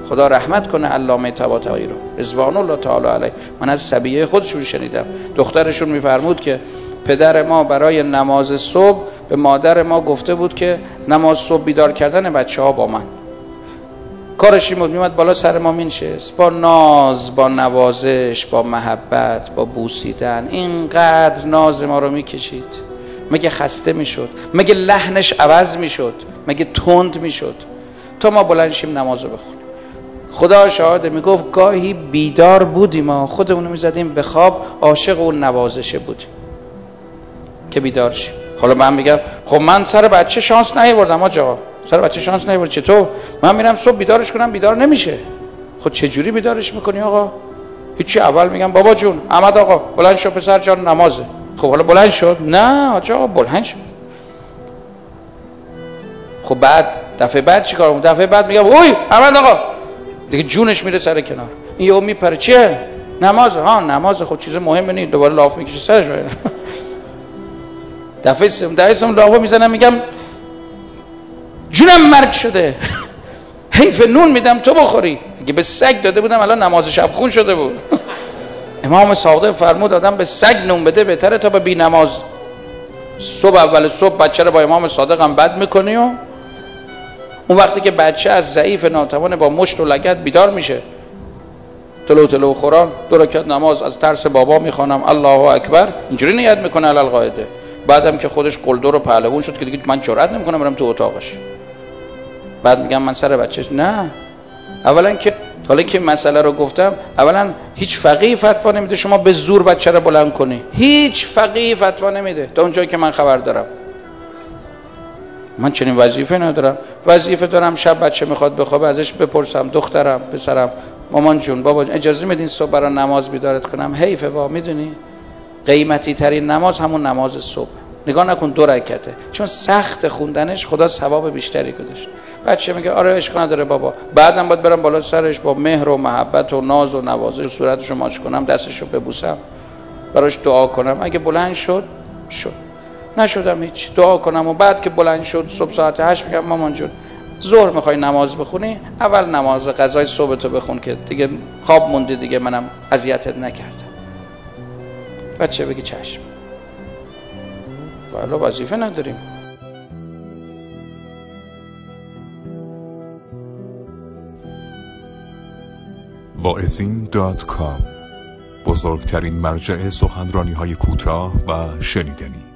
خدا رحمت کنه علامه طباطبایی رو رضوان الله تعالی علیه. من از صبیه خودشون شنیدم، دخترشون میفرمود که پدر ما برای نماز صبح به مادر ما گفته بود که نماز صبح بیدار کردن بچه‌ها با من. کارش این بود میومد بالا سر ما مینشست، با ناز، با نوازش، با محبت، با بوسیدن، اینقدر ناز ما رو میکشید. مگه خسته میشد؟ مگه لحنش عوض میشد؟ مگه تند میشد تا ما بلند شیم نماز رو بخونیم؟ خدا شاهده، میگفت گاهی بیدار بودیم ما خودمونو میزدیم به خواب، عاشق اون نوازشه بودیم که بیدار شیم. حالا من میگم خب من سر بچه شانس نیاوردم آقا، سر بچه شانس نیاورد. چطور؟ من میرم صبح بیدارش کنم بیدار نمیشه. خب چه جوری بیدارش میکنی آقا؟ هیچی. اول میگم بابا جون، احمد آقا بلند شو پسر جان نمازه. خب حالا بلند شد؟ نه آقا بلند شد. خب بعد دفعه بعد چیکار کنم؟ دفعه بعد میگم اوی احمد آقا، دیگه جونش میره سر کنار. این یهو میپره چیه؟ نمازه. ها نمازه. خب چیز مهمه نیست. دوباره لاف میکشه سرش. دفعه سوم لافو میزنم میگم جونم مرگ شده، حیف نون میدم تو بخوری. اگه به سگ داده بودم الان نماز شب خون شده بود. امام صادق فرمود آدم به سگ نون بده بهتره تا به بی نماز. صبح اول صبح بچه رو با امام صادق هم بد میکنی و اون وقتی که بچه از ضعیف ناتوان با مشت و لگد بیدار میشه، تلو قرآن 2 رکعت نماز از ترس بابا میخوانم الله اکبر، اینجوری نیت میکنه علل قاعده. بعدم که خودش قلدر و پهلوان شد که دیگه من جرئت نمیکنم برم تو اتاقش. بعد میگم من سر بچهش. نه، اولا که حالا که مسئله رو گفتم، اولا هیچ فقیه فتوا نمیده شما به زور بچه رو بلند کنی. هیچ فقیه فتوا نمیده تا اونجایی که من خبر دارم. من چنین وظیفه ندارم. وظیفه دارم شب بچه میخواد بخوابه ازش بپرسم دخترم پسرم مامان جون بابا جون اجازه میدین صبح برای نماز بیدارت کنم؟ حیفه وا، میدونی قیمتی ترین نماز همون نماز صبح. نگاه نکن 2 رکعته، چون سخت خوندنش خدا ثواب بیشتری گذاشت. بچه میگه آره اشکال نداره بابا. بعدم باید برم بالا سرش با مهر و محبت و ناز و نوازش صورتشو ماچ کنم، دستشو ببوسم، براش دعا کنم. اگه بلند شد نشدم هیچ، دعا کنم و بعد که بلند شد صبح ساعت 8 میگم مامان جون ظهر میخوای نماز بخونی؟ اول نماز قضای صبح تو بخون که دیگه خواب موندی دیگه منم اذیتت نکردم. بچه بگی چشم. والا وظیفه نداریم. واعظین.com بزرگترین مرجع سخنرانی‌های کوتاه و شنیدنی.